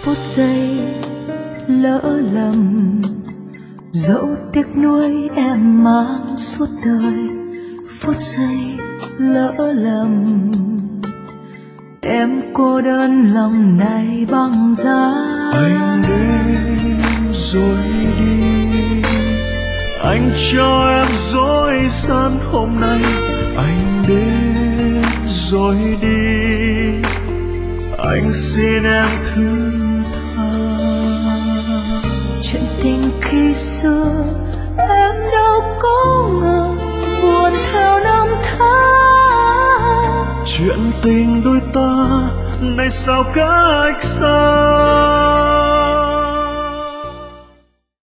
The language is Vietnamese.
phút giây lỡ lầm, dẫu tiếc nuối em mang suốt đời. Phút giây lỡ lầm, em cô đơn lòng này băng giá. Anh đến rồi đi, anh cho em dối gian hôm nay. Anh đến rồi đi, anh xin em thứ tha. Chuyện tình khi xưa em đâu có ngờ buồn theo năm tháng. Chuyện tình đôi ta nay sao cách xa.